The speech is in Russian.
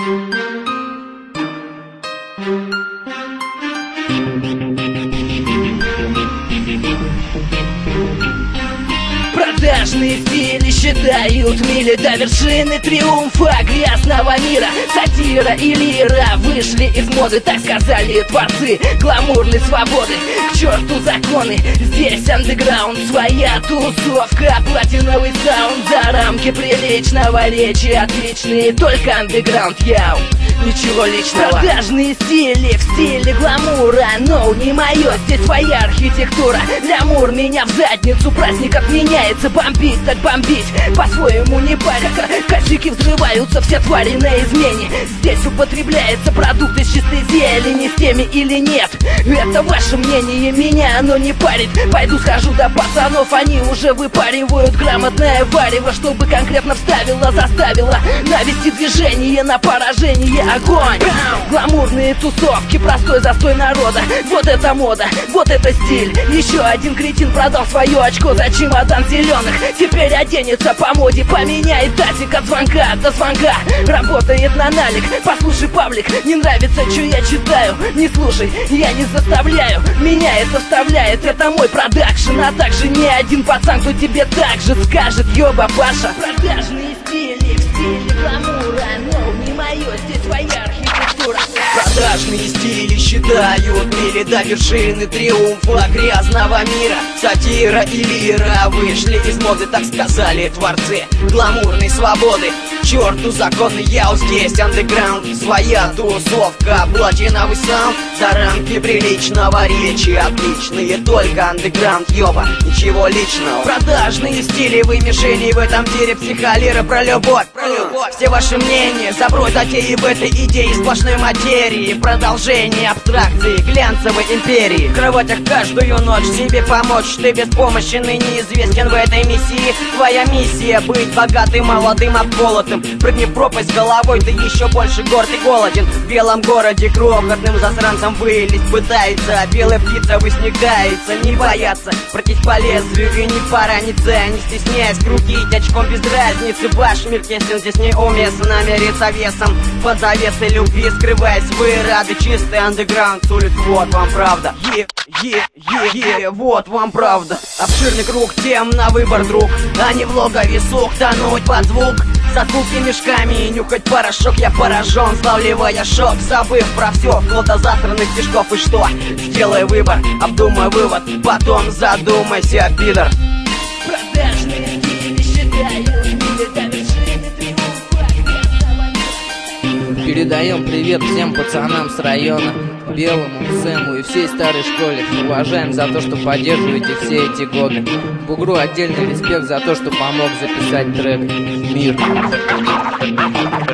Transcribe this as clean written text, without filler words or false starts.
Продажные стили считают мили до вершины триумфа грязного мира. Сатира и лира вышли из моды, так сказали творцы гламурной свободы. К черту законы, здесь андеграунд, своя тусовка, платиновый саунд. За рамки приличного речи отличные, только андеграунд, яу, ничего личного. Продажные стили в стиле гламура, но не мое, здесь своя архитектура. Лямур меня в задницу, праздник отменяется. Бомбить, так бомбить, по-своему не парится. Косяки взрываются, все твари на измене. Здесь употребляется продукт из чистой зелени. С теми или нет, это ваше мнение, меня оно не парит. Пойду схожу до пацанов, они уже выпаривают грамотное варево, чтобы конкретно вставило, заставило навести движение на поражение. Огонь! Гламурные тусовки, простой застой народа. Вот это мода, вот это стиль. Еще один кретин продал свое очко за чемодан зеленых. Теперь оденется по моде, поменяет датик от звонка до звонка. Работает на налик, послушай, паблик, не нравится, что я читаю, не слушай, я не заставляю, меня это вставляет, это мой продакшн. А также не один пацан, кто тебе так же скажет, ёба, Паша. Продажные стили в стиле гламура, но не мое, здесь своя архитектура. Продажные стили считают мили до вершины триумфа грязного мира. Сатира и лира вышли из моды, так сказали творцы гламурной свободы. К черту законы, яу, здесь андеграунд, своя тусовка, платиновый саунд. За рамки приличного речи отличные, только андеграунд, ёба, ничего личного. Продажные стили вымешения в этом деле, психолира про любовь, все ваши мнения, забрось затеи в этой идее сплошной материи. Продолжение абстракции глянцевой империи. В кроватях каждую ночь себе помочь, ты беспомощен и неизвестен в этой миссии. Твоя миссия быть богатым, молодым, обколотым. Прыгни в пропасть головой, ты еще больше горд и голоден. В белом городе крохотным засранцем вылезть пытается. Белая птица высникается, не бояться пройтись по лезвию и не пораниться. Не стесняясь крутить очком без разницы. Ваш мир тесен, здесь неуместно мериться весом. Под завесой любви скрываясь, вы рады. Чистый андеграунд с улиц, вот вам правда. Вот вам правда. Обширный круг тем на выбор, друг, а не в логове сук тонуть под звук. За звуки мешками и нюхать порошок. Я поражен, славливая шок, забыв про все, вплоть до засранных стишков. И что? Сделай выбор, обдумай вывод, потом задумайся, пидор. Продажные стили считают мили до вершины триумфа грязного мира. Передаем привет всем пацанам с района, Белому, Сэму и всей старой школе. Уважаем за то, что поддерживаете все эти годы. Бугру отдельный респект за то, что помог записать трек «Мир».